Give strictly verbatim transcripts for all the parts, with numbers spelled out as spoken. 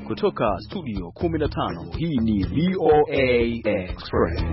Kutoka studio kumi na tano, hii ni V O A Express.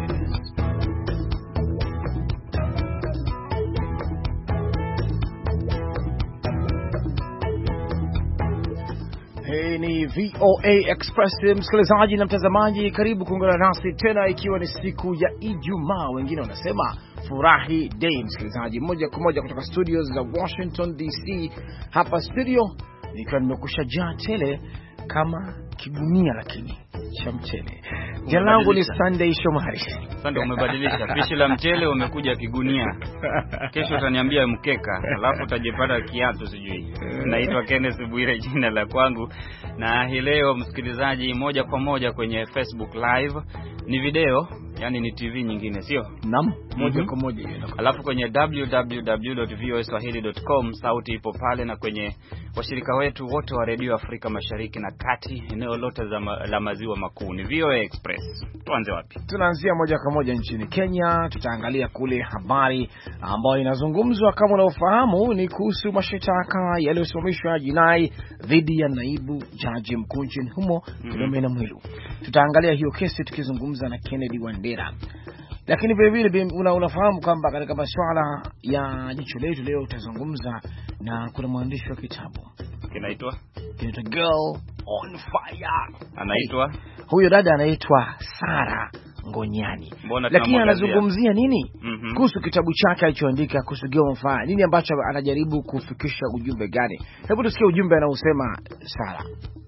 Hii ni V O A Express, msikilizaji na mtazamaji, karibu kuungana nasi tena ikiwa ni siku ya Ijumaa. Wengine wanasema furahi day, msikilizaji, moja kwa moja kutoka studios za Washington D C. Hapa studio nikiwa nimekusha jaa tele kama kigunia lakini cha mchele. Jina langu ni Sunday Shomari. Sunday, umebadilisha pishi la mchele, umekuja kigunia. Kesho utaniambia mkeka, alafu utajipata kiatu sijui. Naitwa Kenneth Bwire jina la kwangu, na hii leo msikilizaji, moja kwa moja kwenye Facebook Live ni video, yani ni T V nyingine, sio? Naam, moja kwa moja hiyo. Alafu kwenye w w w dot v o a swahili dot com sauti ipo pale, na kwenye washirika wetu wote wa Radio Afrika Mashariki na Kati, eneo lote za ma, la maziwa makuu ni V O A Express. Tuanze wapi? Tunaanzia moja kwa moja nchini Kenya. Tutaangalia kule habari ambayo inazungumzwa, kama unaofahamu, ni kuhusu mashitaka yaliyosimamishwa jinai dhidi ya naibu jaji mkuu nchini humo Philomena Mwilu. Tutaangalia hiyo kesi tukizungumza na Kennedy Wandera. Lakini vile vile una, unafahamu kwamba katika masuala ya jicho letu leo utazungumza na kuna mwandishi wa kitabu kinaitwa kinaitwa Girl on Fire. Anaitwa huyo dada anaitwa Sara Ngonyani. Lakini anazungumzia nini? Mm-hmm. Kuhusu kitabu chake alichoandika kuhusu Girl on Fire. Nini ambacho anajaribu kufikisha, ujumbe gani? Hebu tusikie ujumbe anaosema Sara.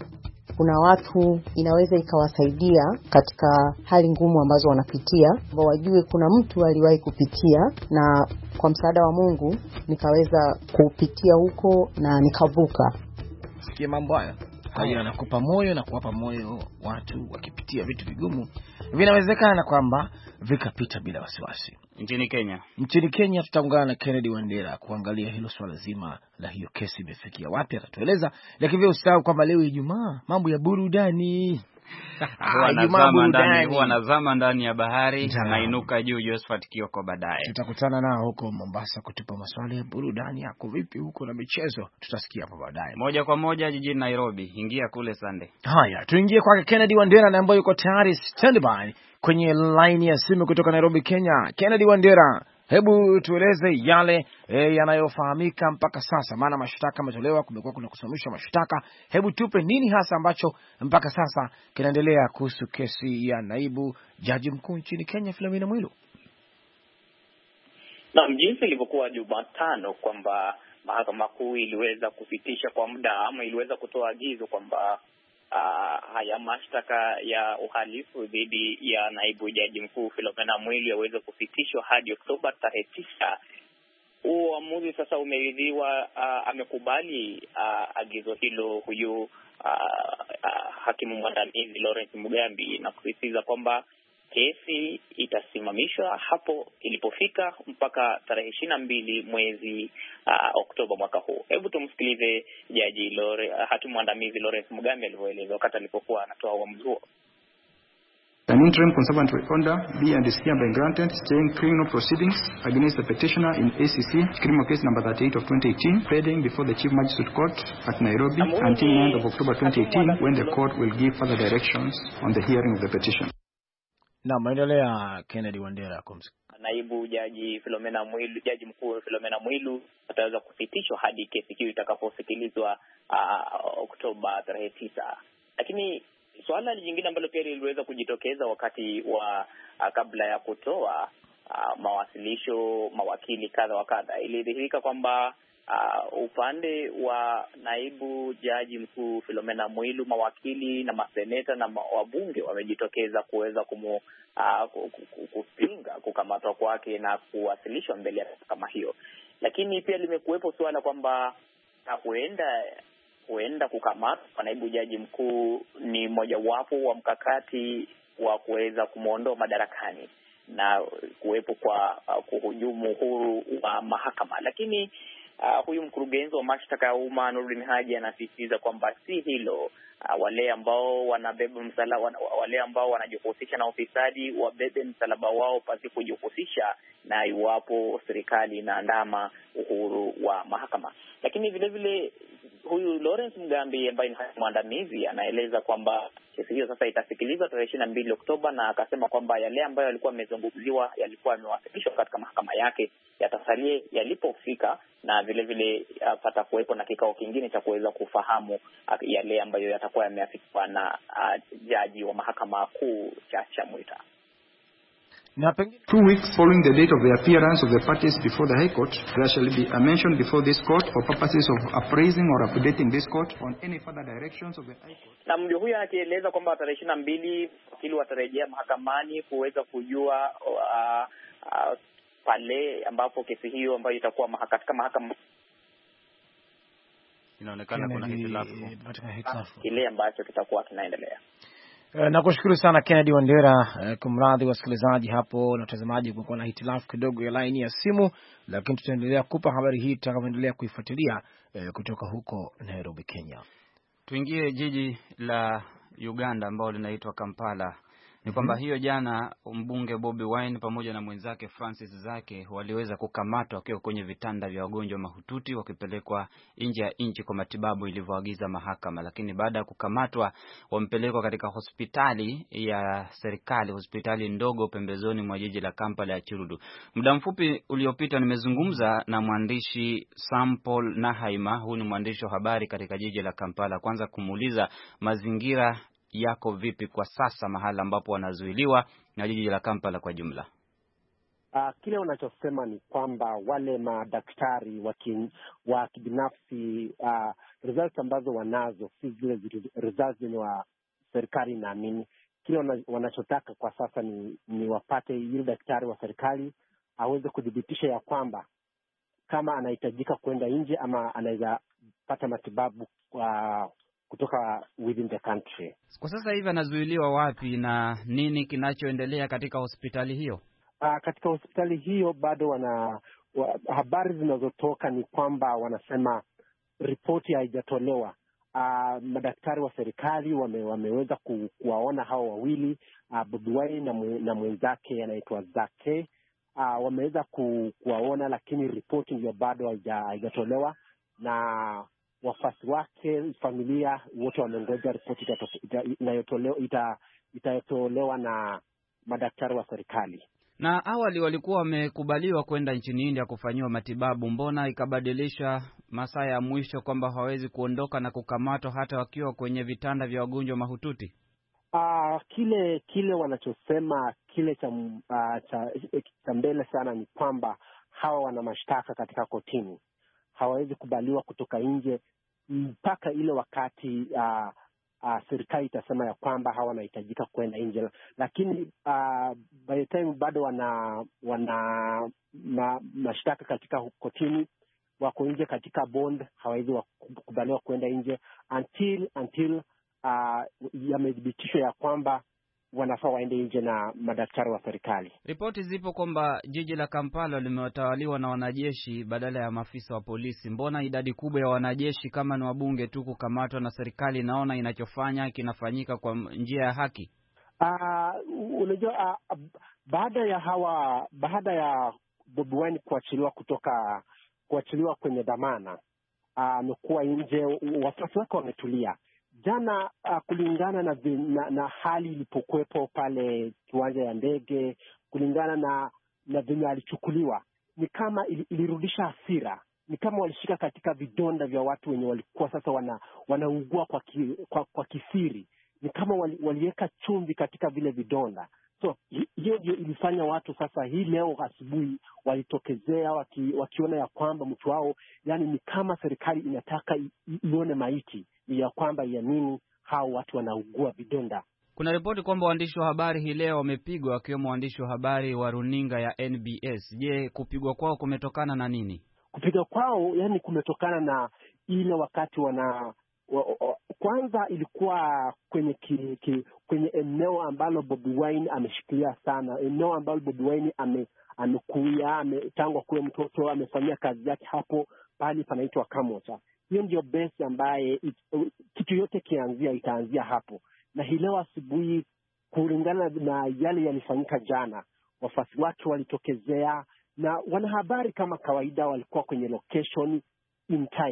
Kuna watu inaweza ikawasaidia katika hali ngumu ambazo wanapitia, ambao wajue kuna mtu aliwahi kupitia, na kwa msaada wa Mungu nikaweza kupitia huko na nikavuka. Sikia mambo haya. Haya anakupa moyo na kuwapa moyo watu wakipitia vitu vigumu. Vinawezekana kwamba vikapita bila wasiwasi. Nchini Kenya. Nchini Kenya tutaungana na Kennedy Wandera kuangalia hilo swala zima la hiyo kesi imefikia wapi, atatueleza. Lakini vile usahau kwamba leo Ijumaa, mambo ya burudani. Huwa ndani, huwa nazama ndani ya bahari na inuka juu. Josephat Kioko baadaye. Tutakutana nao huko Mombasa kutupa maswali ya burudani. Yako vipi huko na michezo? Tutasikia hapo baadaye. Moja kwa moja jijini Nairobi. Ingia kule Sunday. Haya, tuingie kwa Kennedy Wandera na ambaye yuko tayari standby kwenye line ya simu kutoka Nairobi, Kenya. Kennedy Wandera, hebu tueleze yale e, yanayofahamika mpaka sasa, maana mashtaka yametolewa, kumekuwa kuna kusimamisha mashtaka. Hebu tupe nini hasa ambacho mpaka sasa kinaendelea kuhusu kesi ya naibu jaji mkuu nchini Kenya Philomena Mwilu. Na jinsi ilivyokuwa Jumatano kwamba mahakama kuu iliweza kusitisha kwa muda ama iliweza kutoa agizo kwamba Uh, haya mashtaka ya uhalifu dhidi ya naibu jaji mkuu Philomena Mwilu yaweze kusitishwa hadi Oktoba tarehe tisa. Uamuzi sasa umeridhiwa. Uh, amekubali uh, agizo hilo huyu uh, uh, hakimu mwandamizi Lawrence Mugambi, na kusisitiza kwamba kesi itasimamishwa hapo ilipofika mpaka tarehe ishirini na mbili mwezi uh, Oktoba mwaka huu. Hebu tumsikilize jaji Lore, uh, hakimu mwandamizi Lawrence Mugambi alivyoeleza wakati alipokuwa anatoa uamuzi huo. An interim conservatory order be and is hereby granted staying criminal proceedings against the petitioner in A C C criminal case number thirty-eight of twenty eighteen pending before the Chief Magistrate Court at Nairobi until ninth of October twenty eighteen, when the court will give further directions on the hearing of the petition. Na maendelea Kennedy Wandera kumsikia. Naibu jaji Philomena Mwilu, jaji mkuu Philomena Mwilu ataweza kusitishwa hadi kesi hiyo itakaposikilizwa uh, Oktoba tarehe tisa. Lakini swala lingine ambalo pia liliweza kujitokeza wakati wa uh, kabla ya kutoa uh, mawasilisho mawakili kadha wa kadha, ilidhihirika kwamba Uh, upande wa naibu jaji mkuu Philomena Mwilu, mawakili na maseneta na wabunge wamejitokeza kuweza kumu uh, kupinga kukamatwa kwake na kuwasilishwa mbele ya kama hiyo. Lakini pia limekuwepo suala kwamba huenda huenda kukamatwa kwa naibu jaji mkuu ni mojawapo wa mkakati wa kuweza kumuondoa madarakani na kuwepo kwa uh, kuhujumu uhuru wa mahakama. Lakini Uh, huyu mkurugenzi wa mashtaka ya umma Nurdin Haji anasisitiza kwamba si hilo. Uh, wale ambao wanabeba msalaba, wale ambao wanajihusisha na ufisadi wabebe msalaba wao pasi kujihusisha na iwapo serikali inaandama uhuru wa mahakama. Lakini vile vile huyu Lawrence Mugambi ambaye ni mwandamizi anaeleza kwamba kesi hiyo sasa itasikilizwa tarehe ishirini na mbili Oktoba, na akasema kwamba yale ambayo yalikuwa yamezungumziwa yalikuwa yamewasilishwa katika mahakama yake yatasalie yalipofika, na vile vile uh, pata kuwepo na kikao kingine cha kuweza kufahamu uh, yale ambayo yatakuwa yameafikiwa na uh, jaji wa mahakama kuu Chacha Mwita. Two weeks following the date of the appearance of the parties before the High Court, there shall be a mention before this court for purposes of appraising or updating this court on any further directions of the High Court. Na mjumbe huyo akieleza kwamba tarehe ishirini na mbili wakili watarejea mahakamani kuweza kujua uh, uh, pale ambapo kesi hiyo ambayo itakuwa katika mahakama inaonekana kuna hitilafu kile ambacho kitakuwa kinaendelea. Nakushukuru sana Kennedy Wandera. Kumradhi wasikilizaji hapo na watazamaji, kulikuwa na hitilafu kidogo ya line ya simu, lakini tutaendelea kupa habari hii tutakapoendelea kuifuatilia kutoka huko Nairobi, Kenya. Tuingie jiji la Uganda ambao linaitwa Kampala. Ni kwamba hiyo jana mbunge Bobi Wine pamoja na mwenzake Francis Zake waliweza kukamatwa wakiwa kwenye vitanda vya wagonjwa mahututi wakipelekwa nje ya nchi kwa matibabu ilivyoagiza mahakama, lakini baada ya kukamatwa wampelekwa katika hospitali ya serikali, hospitali ndogo pembezoni mwa jiji la Kampala ya Chirudu. Muda mfupi uliopita nimezungumza na mwandishi Sampol Nahaima, huyu ni mwandishi wa habari katika jiji la Kampala, kwanza kumuuliza mazingira yako vipi kwa sasa mahala ambapo wanazuiliwa na jiji la Kampala kwa jumla. Uh, kile wanachosema ni kwamba wale madaktari wa kibinafsi uh, results ambazo wanazo si zile results ni wa serikali, naamini kile wanachotaka kwa sasa ni, ni wapate yule daktari wa serikali aweze kudhibitisha ya kwamba kama anahitajika kwenda nje ama anaweza pata matibabu uh, kutoka within the country. Kwa sasa hivi anazuiliwa wapi na nini kinachoendelea katika hospitali hiyo? Uh, katika hospitali hiyo bado wana wa, habari zinazotoka ni kwamba wanasema ripoti haijatolewa. Uh, madaktari wa serikali wame, wameweza ku, kuwaona hao wawili uh, Bobi Wine na, na mwenzake anaitwa Zake. Uh, wameweza ku, kuwaona, lakini ripoti ndio bado haijatolewa, na wafasi wake, familia wote wamengoja ripoti itatolewa ita, itatolewa na madaktari wa serikali. Na awali walikuwa wamekubaliwa kwenda nchini India kufanyiwa matibabu, mbona ikabadilisha masaa ya mwisho kwamba hawezi kuondoka na kukamatwa hata wakiwa kwenye vitanda vya wagonjwa mahututi? Uh, kile kile wanachosema kile cha, uh, cha, cha mbele sana ni kwamba hawa wana mashtaka katika kotini, hawawezi kubaliwa kutoka nje mpaka ile wakati uh, uh, serikali itasema ya kwamba hawa wanahitajika kwenda nje. Lakini uh, by the time bado wana wana ma, mashtaka katika kotini, wako nje katika bond, hawawezi kubaliwa kwenda nje until until uh, yamethibitishwa ya kwamba wanafaa waende nje na madaktari wa serikali. Ripoti zipo kwamba jiji la Kampala limetawaliwa na wanajeshi badala ya maafisa wa polisi. Mbona idadi kubwa ya wanajeshi kama ni wabunge tu kukamatwa na serikali naona inachofanya kinafanyika kwa njia ya haki? Uh, unajua uh, baada ya hawa baada ya Bobi Wine kuachiliwa kutoka kuachiliwa kwenye dhamana, amekuwa uh, nje, wasiwasi wake wametulia. Jana uh, kulingana na, na, na hali ilipokuwepo pale kiwanja ya ndege, kulingana na na venye alichukuliwa, ni kama il, ilirudisha hasira. Ni kama walishika katika vidonda vya watu wenye walikuwa sasa wana, wanaugua kwa, ki, kwa, kwa kisiri. Ni kama wali, waliweka chumvi katika vile vidonda. So hiyo ndio ilifanya watu sasa hii leo asubuhi walitokezea waki, wakiona ya kwamba mtu wao, yani ni kama serikali inataka ione maiti ya kwamba ya nini hao watu wanaugua vidonda. Kuna ripoti kwamba waandishi wa habari hii leo wamepigwa, wakiwemo waandishi wa habari wa runinga ya N B S. Je, kupigwa kwao kumetokana na nini? Kupigwa kwao yani kumetokana na ile wakati wana wa, wa, kwanza ilikuwa kwenye ki, ki, kwenye eneo ambalo Bobi Wine ameshikilia sana, eneo ambalo Bobi Wine ame amekuya ame, tangu kuwe mtoto amefanyia kazi yake hapo, pale panaitwa Kamota. Hiyo ndio base ambaye it, kitu yote kianzia itaanzia hapo. Na hii leo asubuhi, kulingana na yale yalifanyika jana, wafasi wake walitokezea na wanahabari kama kawaida walikuwa kwenye location in time.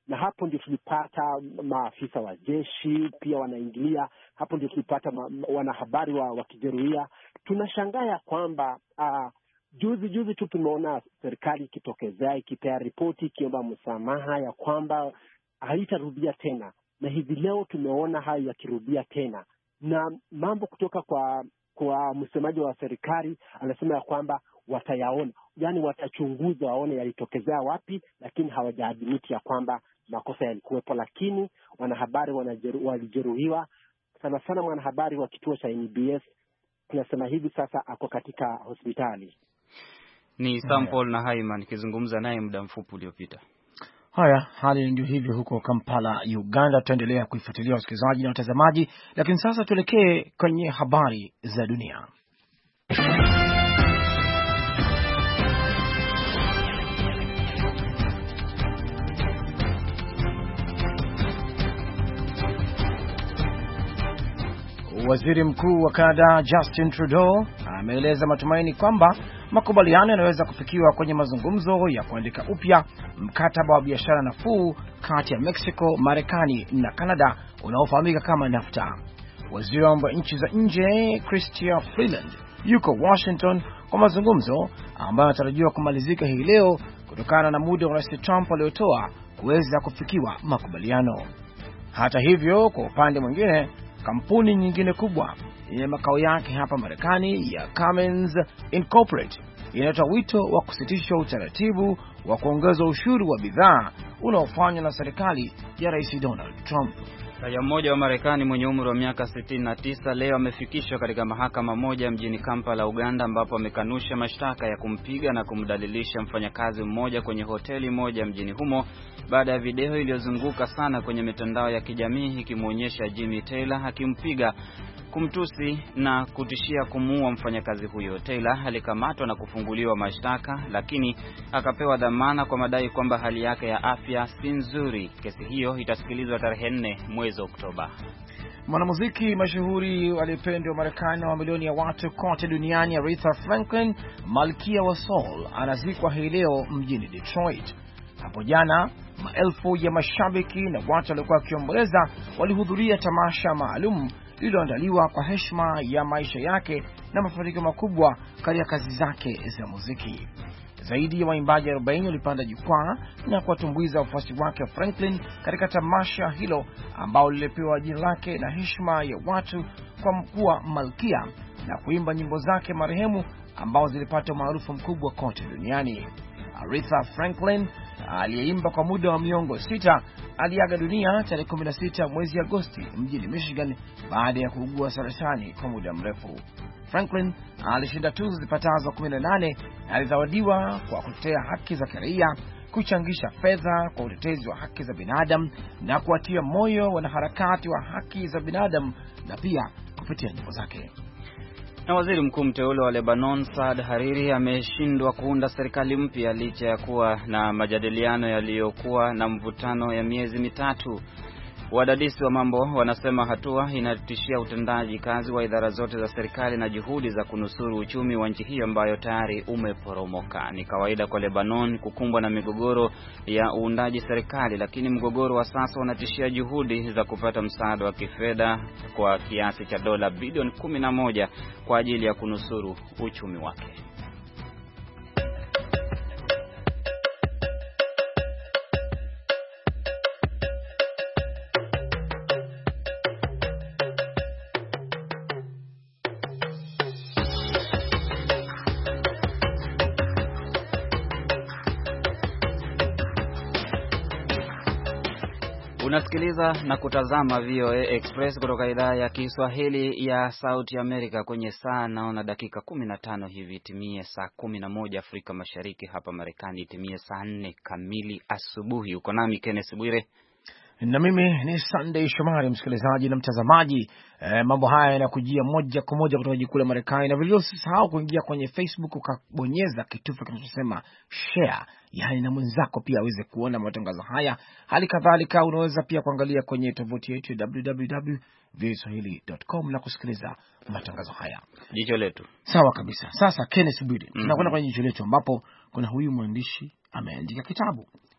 na hapo ndio tulipata maafisa wa jeshi pia wanaingilia. Hapo ndio tulipata ma, wanahabari wa wakijeruhia. Tunashangaa ya kwamba uh, juzi juzi tu tumeona serikali ikitokezea ikipea ripoti ikiomba msamaha ya kwamba haitarudia tena, na hivi leo tumeona hayo yakirudia tena, na mambo kutoka kwa kwa msemaji wa serikali anasema ya kwamba watayaona, yani watachunguza waone yalitokezea wapi, lakini hawajaadhimiti ya kwamba makosa yalikuwepo. Lakini wanahabari walijeruhiwa sana sana. Mwanahabari wa kituo cha N B S tunasema hivi sasa ako katika hospitali. Ni Sample na Haiman nikizungumza naye muda mfupi uliopita. Haya, hali ndio hivyo huko Kampala, Uganda. Tutaendelea kuifuatilia wasikilizaji na watazamaji, lakini sasa tuelekee kwenye habari za dunia. Waziri Mkuu wa Canada Justin Trudeau ameeleza matumaini kwamba makubaliano yanaweza kufikiwa kwenye mazungumzo ya kuandika upya mkataba wa biashara nafuu kati ya Mexico, Marekani na Canada unaofahamika kama NAFTA. Waziri wa mambo ya nchi za nje Chrystia Freeland yuko Washington kwa mazungumzo ambayo yanatarajiwa kumalizika hii leo kutokana na muda wa Rais Trump aliotoa kuweza kufikiwa makubaliano. Hata hivyo, kwa upande mwingine, kampuni nyingine kubwa yenye makao yake hapa Marekani ya Cummins Incorporated inatoa wito wa kusitisha utaratibu wa kuongeza ushuru wa bidhaa unaofanywa na serikali ya Rais Donald Trump. Raia mmoja wa Marekani mwenye umri wa miaka sitini na tisa leo amefikishwa katika mahakama moja mjini Kampala, Uganda, ambapo amekanusha mashtaka ya kumpiga na kumdhalilisha mfanyakazi mmoja kwenye hoteli moja mjini humo baada ya video iliyozunguka sana kwenye mitandao ya kijamii ikimuonyesha Jimmy Taylor akimpiga, kumtusi na kutishia kumuua mfanyakazi huyo. Taylor alikamatwa na kufunguliwa mashtaka, lakini akapewa dhamana kwa madai kwamba hali yake ya afya si nzuri. Kesi hiyo itasikilizwa tarehe nne mwezi Oktoba. Mwanamuziki mashuhuri aliyependwa Marekani na mamilioni ya watu kote duniani Aretha Franklin, malkia wa soul, anazikwa hii leo mjini Detroit. Hapo jana maelfu ya mashabiki na watu waliokuwa wakiomboleza walihudhuria tamasha maalum lililoandaliwa kwa heshima ya maisha yake na mafanikio makubwa katika kazi zake za muziki. Zaidi ya waimbaji arobaini walipanda jukwaa na kuwatumbuiza wafuasi wake Franklin katika tamasha hilo ambao lilipewa jina lake na heshima ya watu kwa mkuu malkia na kuimba nyimbo zake marehemu ambao zilipata maarufu mkubwa kote duniani. Aretha Franklin aliyeimba kwa muda wa miongo sita aliaga dunia tarehe kumi na sita mwezi Agosti mjini Michigan baada ya kuugua saratani kwa muda mrefu. Franklin alishinda tuzo zipatazo kumi na nane na alizawadiwa kwa kutetea haki za kiraia, kuchangisha fedha kwa utetezi wa haki za binadamu na kuwatia moyo wanaharakati wa haki za binadamu na pia kupitia nyimbo zake. Na waziri mkuu mteule wa Lebanon Saad Hariri ameshindwa kuunda serikali mpya licha ya kuwa na majadiliano yaliyokuwa na mvutano ya miezi mitatu. Wadadisi wa mambo wanasema hatua inatishia utendaji kazi wa idara zote za serikali na juhudi za kunusuru uchumi wa nchi hiyo ambayo tayari umeporomoka. Ni kawaida kwa Lebanon kukumbwa na migogoro ya uundaji serikali, lakini mgogoro wa sasa unatishia juhudi za kupata msaada wa kifedha kwa kiasi cha dola bilioni kumi na moja kwa ajili ya kunusuru uchumi wake. Unasikiliza na kutazama V O A Express kutoka idhaa ya Kiswahili ya Sauti America. Kwenye saa naona dakika kumi na tano hivi timie saa kumi na moja Afrika Mashariki. Hapa Marekani timie saa nne kamili asubuhi. Uko nami Kenneth Bwire na mimi ni Sunday Shomari. Msikilizaji na mtazamaji, e, mambo haya yanakujia moja kwa moja kutoka jikuu la Marekani, na vile usisahau kuingia kwenye Facebook ukabonyeza kitufe kinachosema share, yani na mwenzako pia aweze kuona matangazo haya. Hali kadhalika unaweza pia kuangalia kwenye tovuti yetu w w w dot v o a swahili dot com na kusikiliza matangazo haya. Jicho letu. Sawa kabisa. Sasa Kenneth Bwire, mm -hmm. tunakwenda kwenye jicho letu ambapo kuna huyu mwandishi ameandika kitabu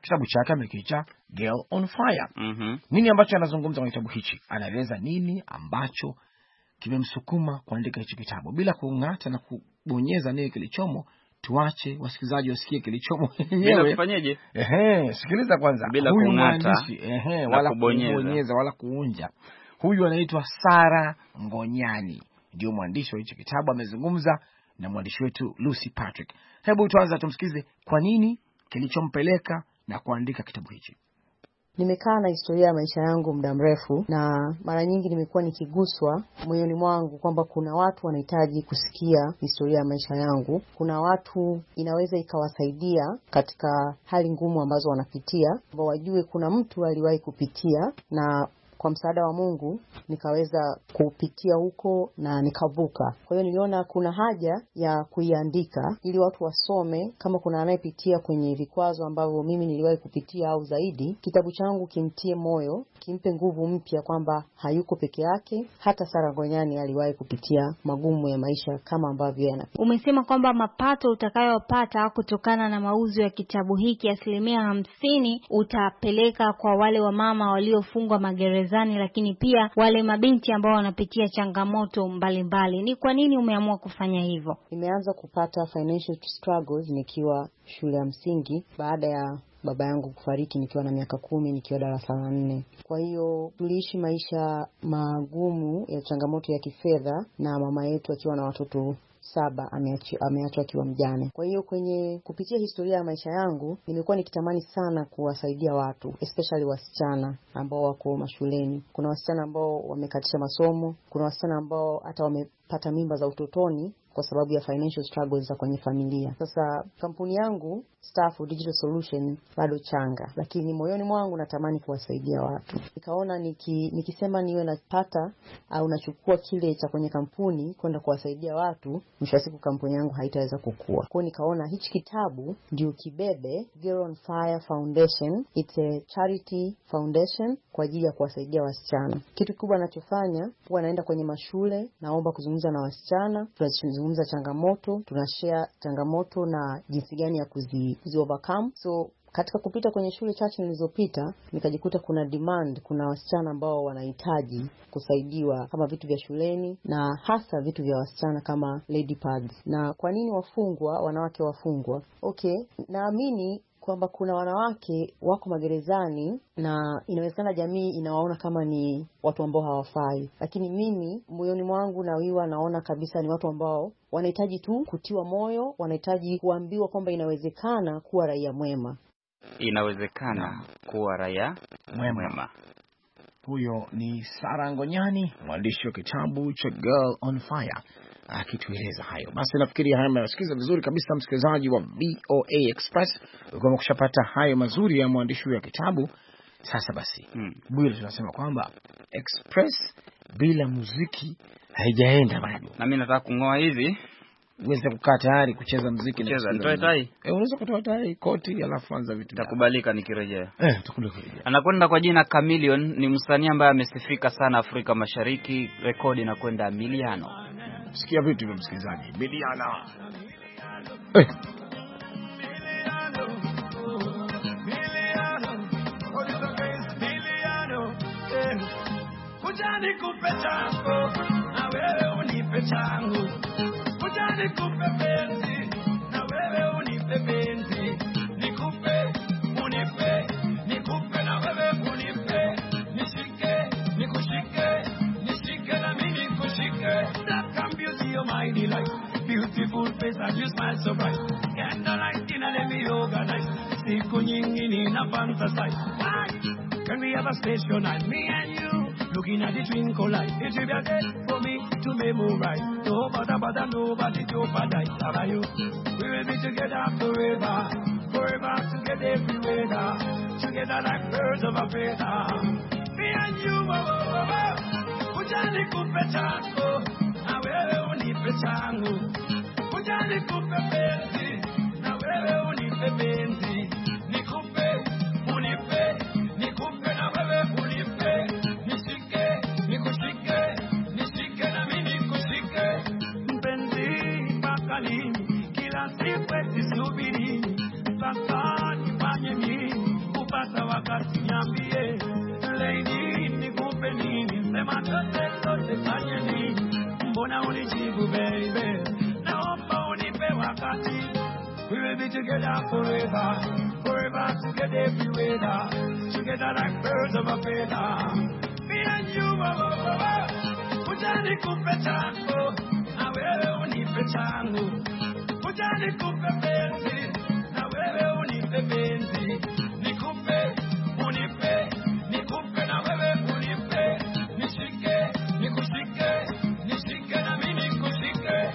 kitabu chake amekiita Girl on Fire. Mhm. Nini ambacho anazungumza kwenye kitabu hichi? Anaeleza nini ambacho kimemsukuma kuandika hichi kitabu. Bila kung'ata na kubonyeza nini kilichomo, tuache wasikilizaji wasikie kilichomo wenyewe. Bila kufanyaje? Ehe, sikiliza kwanza. Bila kung'ata, ehe, wala kubonyeza. kubonyeza wala kuunja. Huyu anaitwa Sara Ngonyani, ndio mwandishi wa hichi kitabu. Amezungumza na mwandishi wetu Lucy Patrick. Hebu tuanze tumsikize kwa nini kilichompeleka na kuandika kitabu hichi. Nimekaa na historia ya maisha yangu muda mrefu, na mara nyingi nimekuwa nikiguswa moyoni mwangu kwamba kuna watu wanahitaji kusikia historia ya maisha yangu. Kuna watu inaweza ikawasaidia katika hali ngumu ambazo wanapitia, ambao wajue kuna mtu aliwahi kupitia, na kwa msaada wa Mungu nikaweza kupitia huko na nikavuka. Kwa hiyo niliona kuna haja ya kuiandika ili watu wasome, kama kuna anayepitia kwenye vikwazo ambavyo mimi niliwahi kupitia au zaidi, kitabu changu kimtie moyo, kimpe nguvu mpya kwamba hayuko peke yake. Hata Sara Ngonyani aliwahi kupitia magumu ya maisha kama ambavyo yana. Umesema kwamba mapato utakayopata kutokana na mauzo ya kitabu hiki asilimia hamsini utapeleka kwa wale wamama waliofungwa magereza, lakini pia wale mabinti ambao wanapitia changamoto mbalimbali mbali. Ni kwa nini umeamua kufanya hivyo? Nimeanza kupata financial struggles nikiwa shule ya msingi baada ya baba yangu kufariki nikiwa na miaka kumi, nikiwa darasa la nne. Kwa hiyo tuliishi maisha magumu ya changamoto ya kifedha, na mama yetu akiwa na watoto saba ameachwa akiwa mjane. Kwa hiyo kwenye kupitia historia ya maisha yangu nimekuwa nikitamani sana kuwasaidia watu, especially wasichana ambao wako mashuleni. Kuna wasichana ambao wamekatisha masomo, kuna wasichana ambao hata wamepata mimba za utotoni kwa sababu ya financial struggles za kwenye familia. Sasa kampuni yangu Staff Digital Solution bado changa, lakini moyoni mwangu natamani kuwasaidia watu. Nikaona niki, nikisema niwe napata au nachukua kile cha kwenye kampuni kwenda kuwasaidia watu, mwisho wa siku kampuni yangu haitaweza kukua. Kwa hiyo nikaona hichi kitabu ndio kibebe. Girl on Fire Foundation, it's a charity foundation kwa ajili ya kuwasaidia wasichana. Kitu kikubwa ninachofanya, huwa naenda kwenye mashule, naomba kuzungumza na wasichana, tunazungumza changamoto, tunashare changamoto na jinsi gani ya kuzi, kuzi overcome. So katika kupita kwenye shule chache nilizopita, nikajikuta kuna demand, kuna wasichana ambao wanahitaji kusaidiwa kama vitu vya shuleni, na hasa vitu vya wasichana kama lady pads. Na kwa nini wafungwa, wanawake wafungwa? Okay, naamini kwamba kuna wanawake wako magerezani na inawezekana jamii inawaona kama ni watu ambao hawafai, lakini mimi moyoni mwangu na wiwa naona kabisa ni watu ambao wanahitaji tu kutiwa moyo, wanahitaji kuambiwa kwamba inawezekana kuwa raia mwema. Inawezekana kuwa raia mwema. Huyo ni Sara Ngonyani, mwandishi wa kitabu cha Girl on Fire, akitueleza hayo. Basi nafikiri haya mnasikiza vizuri kabisa, msikilizaji wa V O A Express, ukoma kushapata hayo mazuri ya mwandishi wa kitabu. Sasa basi, hmm. Bwile tunasema kwamba Express bila muziki haijaenda bado. Na mimi nataka kungoa hizi uweze kukaa tayari kucheza muziki. Cheza, nitoe tai. Eh, unaweza kutoa tai, koti, alafu anza vitu. Takubalika nikirejea. Eh, tukulekea. Anakwenda kwa jina Chameleon, ni msanii ambaye amesifika sana Afrika Mashariki, rekodi na kwenda miliano. Sikia vitu vya msikilizaji, miliano. Eh. Ujani kupe changu, na wewe unipe changu. Ujani kupe penzi, na wewe unipe penzi. Nikupe, unipe, nikupe na wewe unipe. Nishike, nikushike, nishike na mimi nikushike. That can beauty of my delight. Beautiful face and you smile so bright. Candlelight in a let me organize. Siku nyingi nina fantasize. Can we have a special night, me and you? Looking at the twinkle light, it will be a day for me to memorize. No bother, bother, nobody to paradise. How about you? We will be together forever, forever together everywhere. Together like birds of a feather. Me and you, oh, oh, oh. Ujani kupe changu, na wewe unipe changu. Ujani kupe penzi, na wewe unipe penzi. Nikupe, unipe, nikupe na wewe unipe. Kila siku eti subiri, sasa nifanye nini? naomba unijibu baby, naomba unipe wakati. We will be together forever, forever together every weather, together like birds of a feather. Me and you, baba, ujani kupe changu, na wewe unipe changu. Ujani kupe penzi, na wewe unipe penzi. Nikupe, unipe, nikupe na wewe unipe. Nishike, nikushike, nishike na mimi nikushike.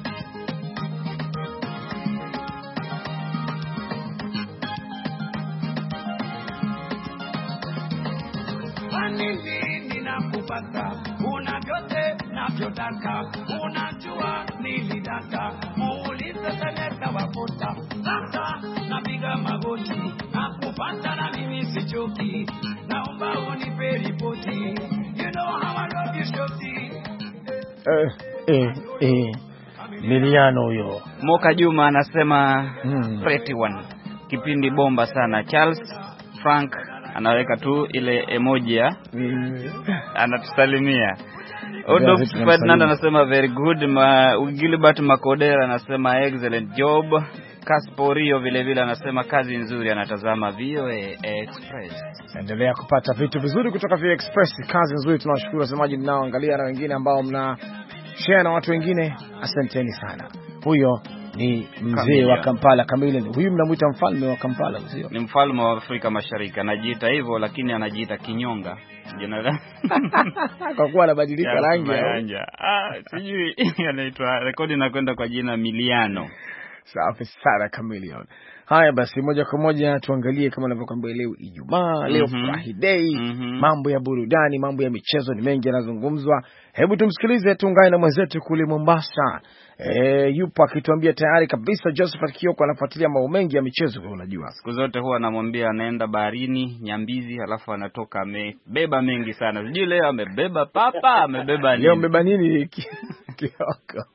Nini ninakupata, una vyote navyotaka, unajua nilidaka, muulize seneta wafuta, sasa napiga magoti, nakupata na mimi sichoki, naomba unipe ripoti, you know how I love you shorty. Eh, eh, eh, Miliano huyo. Moka Juma anasema hmm. Pretty one, kipindi bomba sana. Charles Frank anaweka tu ile emoji ya anatusalimia. Odo Ferdinand anasema very good. Ma, Gilbert Makodera anasema excellent job. Kasporio vile vile anasema kazi nzuri, anatazama V O A Express. Endelea kupata vitu vizuri kutoka V O A Express. Kazi nzuri, tunawashukuru wasemaji mnaoangalia na wengine ambao mna share na watu wengine. Asanteni sana. Huyo ni mzee wa Kampala Chameleone. Huyu mnamuita mfalme wa Kampala, sio? Ni mfalme wa Afrika Mashariki. Anajiita hivyo lakini anajiita kinyonga. Jina la kwa kuwa anabadilika rangi. Ah, sijui anaitwa, rekodi na kwenda kwa jina Miliano. Safi sana Chameleone. Haya basi, moja kwa moja tuangalie kama ninavyokuambia, leo Ijumaa, leo mm-hmm. Friday, mm-hmm. mambo ya burudani, mambo ya michezo ni mengi yanazungumzwa. Hebu tumsikilize, tuungane na mwenzetu kule Mombasa. Eh, yupo akituambia tayari kabisa. Josephat Kioko anafuatilia mambo mengi ya michezo, kwa unajua. Siku zote huwa anamwambia anaenda baharini Nyambizi, halafu anatoka amebeba mengi sana. Sijui leo amebeba papa, amebeba nini? Leo amebeba nini Kioko?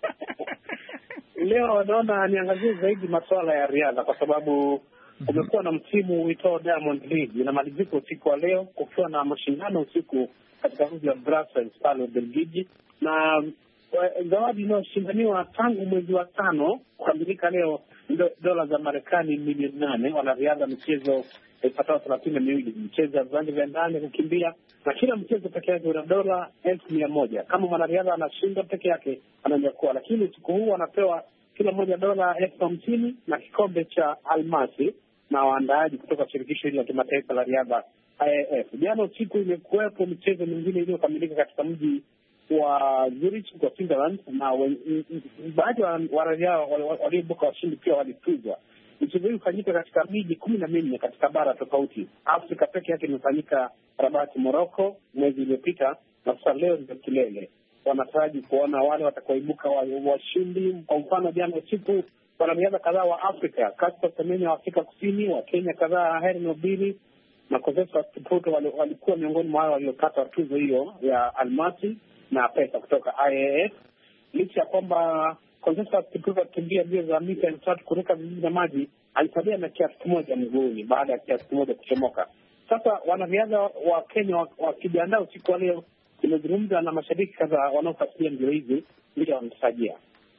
Leo naona niangazie zaidi masuala ya riadha kwa sababu kumekuwa na msimu uitao Diamond League inamalizika usiku wa leo, kukiwa na mashindano usiku katika mji wa Brussels pale Belgiji, na zawadi inayoshindaniwa tangu mwezi wa tano kukamilika leo do, dola za Marekani milioni nane. Wanariadha michezo ipatao thelathini na miwili, mchezo wa viwanja vya ndani kukimbia, na kila mchezo peke yake una dola elfu mia moja. Kama mwanariadha anashinda peke yake ananyakua, lakini usiku huu anapewa kila moja dola elfu hamsini na kikombe cha almasi na waandaaji kutoka shirikisho hili la kimataifa la riadha I A F. Jana usiku imekuwepo michezo mingine iliyokamilika katika mji wa Zurich kwa Switzerland, na baadhi ya wanariadha waliobuka washindi pia walituzwa. Michezo hii hufanyika katika miji kumi na minne katika bara tofauti. Afrika peke yake imefanyika Rabat, Morocco mwezi uliopita, na sasa leo ndio kilele. Wanataraji kuona wale watakaoibuka washindi. Kwa mfano, jana usiku wanariadha kadhaa wa Afrika, Caster Semenya wa Afrika Kusini, wa Kenya kadhaa, Hellen Obiri na Kosesa Kipruto walikuwa miongoni mwa wale waliopata tuzo hiyo ya almasi na pesa kutoka I A F. Licha ya kwamba Kosesa Kipruto akimbia mbio za mita elfu tatu kuruka vijiji na maji, alisalia na kiasi kimoja mguuni baada ya kiasi kimoja kuchomoka. Sasa wanariadha wa Kenya wakijiandaa usiku wa leo, imezungumza na mashabiki kadhaa wanaofuatilia mbio hizi bila wamsajia.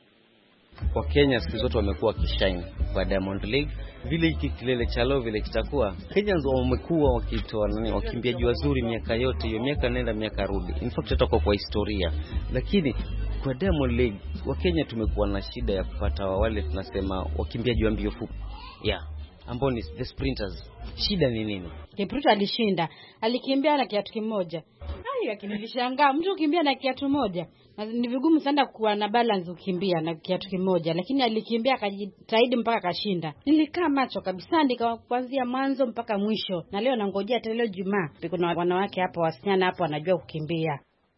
Kwa Kenya siku zote wamekuwa kishine kwa Diamond League, vile hiki kilele cha leo vile kitakuwa. Kenya wamekuwa wakitoa nani wakimbiaji wazuri miaka yote hiyo, miaka nenda miaka rudi. In fact hata kwa historia. Lakini kwa Diamond League wa Kenya tumekuwa na shida ya kupata wale tunasema wakimbiaji wa mbio fupi. Yeah, ambao ni the sprinters. Shida ni nini? Kipruto alishinda, alikimbia na kiatu kimoja. Ai, lakini nilishangaa mtu ukimbia na kiatu moja. Na ni vigumu sana kuwa na balance ukimbia na kiatu kimoja, lakini alikimbia akajitahidi mpaka kashinda. Nilikaa macho kabisa ndika kuanzia mwanzo mpaka mwisho. Na leo nangojea hata leo Jumaa. Kuna wanawake hapo, wasichana hapo wanajua kukimbia.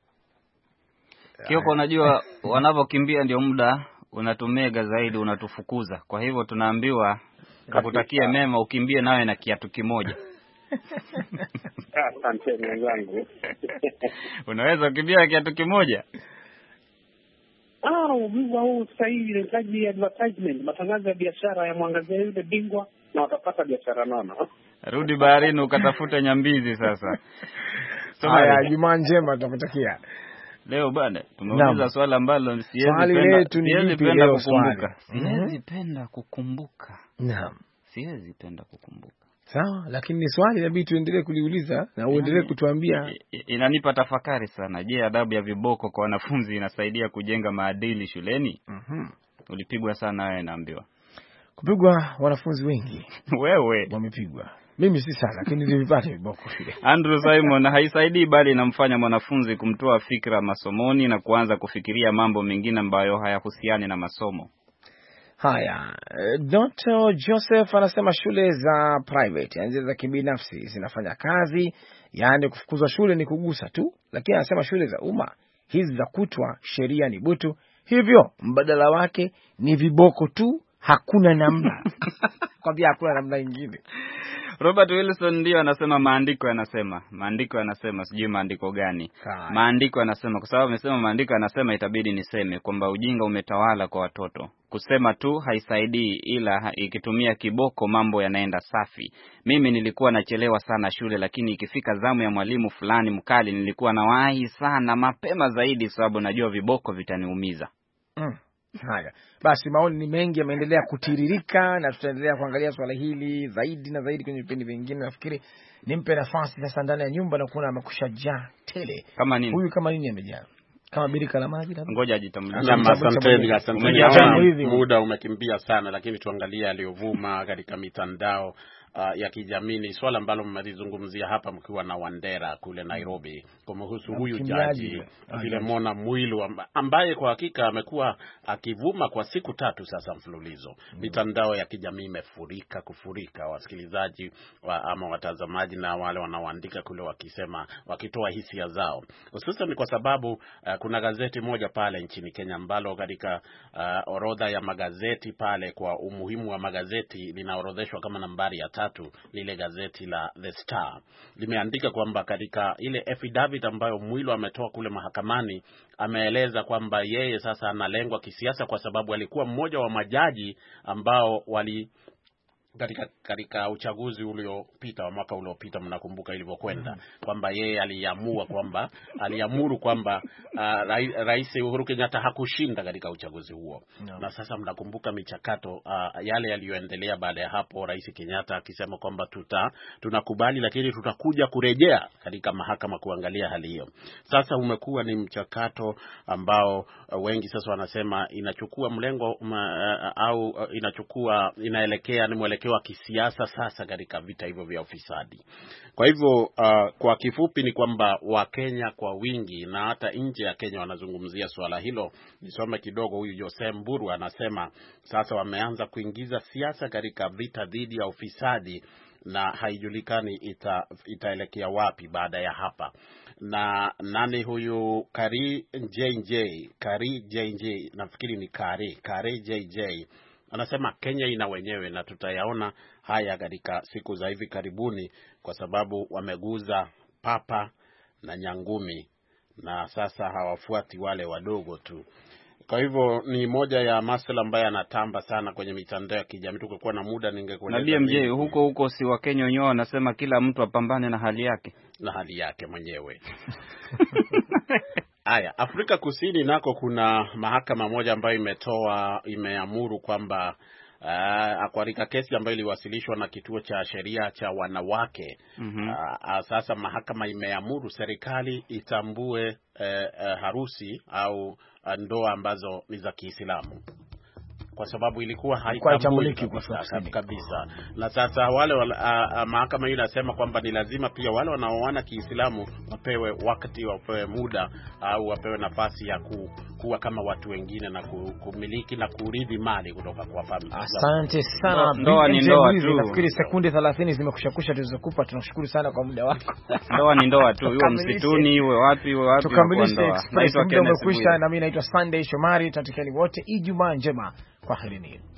Kioko, unajua wanapokimbia ndio muda unatumega zaidi, unatufukuza. Kwa hivyo tunaambiwa kakutakia mema, ukimbie nawe na kiatu kimoja. Asante mwenzangu. Unaweza kukimbia kiatu kimoja? Ah, ubiwa huu sasa hivi inahitaji advertisement, matangazo ya biashara ya mwangazia yule bingwa na watapata biashara nono. Rudi baharini ukatafuta nyambizi sasa. Haya, Jumaa njema tunakutakia. Leo bwana tumeuliza swali ambalo siwezi penda siwezi penda kukumbuka. Siwezi penda kukumbuka. Naam. Siwezi penda kukumbuka. Sawa, lakini ni swali inabidi tuendelee kuliuliza na uendelee kutuambia. Inanipa tafakari sana. Je, adabu ya viboko kwa wanafunzi inasaidia kujenga maadili shuleni? Mhm. Ulipigwa sana wewe naambiwa. Kupigwa wanafunzi wengi. Wewe wamepigwa. Mimi si sana lakini nilipata viboko shule. Andrew Simon, haisaidii bali inamfanya mwanafunzi kumtoa fikra masomoni na kuanza kufikiria mambo mengine ambayo hayahusiani na masomo. Haya, Doctor Joseph anasema shule za private, yani za kibinafsi zinafanya kazi, yani kufukuzwa shule ni kugusa tu, lakini anasema shule za umma hizi za kutwa sheria ni butu, hivyo mbadala wake ni viboko tu, hakuna namna. Kwambia hakuna namna nyingine. Robert Wilson ndio anasema maandiko yanasema. Maandiko yanasema sijui maandiko gani. Kaya. Maandiko yanasema kwa sababu amesema maandiko yanasema itabidi niseme kwamba ujinga umetawala kwa watoto. Kusema tu haisaidii ila ikitumia kiboko mambo yanaenda safi. Mimi nilikuwa nachelewa sana shule lakini ikifika zamu ya mwalimu fulani mkali nilikuwa nawahi sana mapema zaidi sababu najua viboko vitaniumiza. Mm. Haya, basi maoni ni mengi yameendelea kutiririka na tutaendelea kuangalia swala hili zaidi na zaidi kwenye vipindi vingine. Nafikiri nimpe nafasi sasa ndani ya nyumba na kuona amekushajaa tele. Kama nini? Huyu kama nini amejaa? Kama birika la maji labda. Ngoja ajitambulishe. Asanteni, asanteni. Muda umekimbia sana lakini tuangalie aliyovuma katika mitandao Uh, ya kijamii. Ni swala ambalo mmelizungumzia hapa mkiwa na Wandera kule Nairobi kumhusu huyu jaji Philemona Mwilu ambaye kwa hakika amekuwa akivuma kwa siku tatu sasa mfululizo. Mm. Mitandao ya kijamii imefurika kufurika, wasikilizaji wa, ama watazamaji na wale wanaoandika kule wakisema wakitoa hisia zao. Hususan ni kwa sababu uh, kuna gazeti moja pale nchini Kenya ambalo katika uh, orodha ya magazeti pale kwa umuhimu wa magazeti linaorodheshwa kama nambari ya tatu, lile gazeti la The Star limeandika kwamba katika ile affidavit ambayo Mwilu ametoa kule mahakamani ameeleza kwamba yeye sasa analengwa kisiasa kwa sababu alikuwa mmoja wa majaji ambao wali katika katika uchaguzi uliopita wa mwaka uliopita, mnakumbuka ilivyokwenda, mm -hmm. kwamba yeye aliamua kwamba aliamuru kwamba uh, Rais Uhuru Kenyatta hakushinda katika uchaguzi huo. No. Na sasa mnakumbuka michakato uh, yale yaliyoendelea baada ya hapo, Rais Kenyatta akisema kwamba tuta tunakubali lakini tutakuja kurejea katika mahakama kuangalia hali hiyo. Sasa umekuwa ni mchakato ambao uh, wengi sasa wanasema inachukua mlengo um, uh, au uh, inachukua inaelekea ni mwelekeo wa kisiasa sasa katika vita hivyo vya ufisadi. Kwa hivyo uh, kwa kifupi ni kwamba Wakenya kwa wingi na hata nje ya Kenya wanazungumzia swala hilo. Nisome kidogo, huyu Jose Mburu anasema sasa wameanza kuingiza siasa katika vita dhidi ya ufisadi na haijulikani ita, itaelekea wapi baada ya hapa. Na nani huyu Kari J J, Kari J J, nafikiri ni Kari, Kari J J anasema Kenya ina wenyewe na tutayaona haya katika siku za hivi karibuni kwa sababu wameguza papa na nyangumi na sasa hawafuati wale wadogo tu. Kwa hivyo ni moja ya masuala ambayo yanatamba sana kwenye mitandao ya kijamii. Tukikuwa na muda ningekueleza. Na B M J huko huko si wa Kenya wenyewe wanasema kila mtu apambane na hali yake na hali yake mwenyewe. Aya, Afrika Kusini nako kuna mahakama moja ambayo imetoa imeamuru kwamba uh, katika kesi ambayo iliwasilishwa na kituo cha sheria cha wanawake, mm-hmm. uh, sasa mahakama imeamuru serikali itambue uh, uh, harusi au uh, ndoa ambazo ni za Kiislamu kwa sababu ilikuwa haitambuliki kabisa. Na sasa wale uh, mahakama hii inasema kwamba ni lazima pia wale wanaoana Kiislamu wapewe wakati, wapewe muda au uh, wapewe nafasi ya ku, kuwa kama watu wengine na kumiliki na kurithi mali kutoka kwa familia. Asante sana. Ndoa ni ndoa tu. Nafikiri sekunde thelathini zimekushakusha tulizokupa. Tunashukuru sana kwa muda wako. Ndoa ni ndoa tu. Iwe msituni, iwe wapi, iwe wapi. Tukamilishe express. Muda umekwisha na mimi naitwa Sunday Shomari. Tutatikeni wote Ijumaa njema. Kwaherini.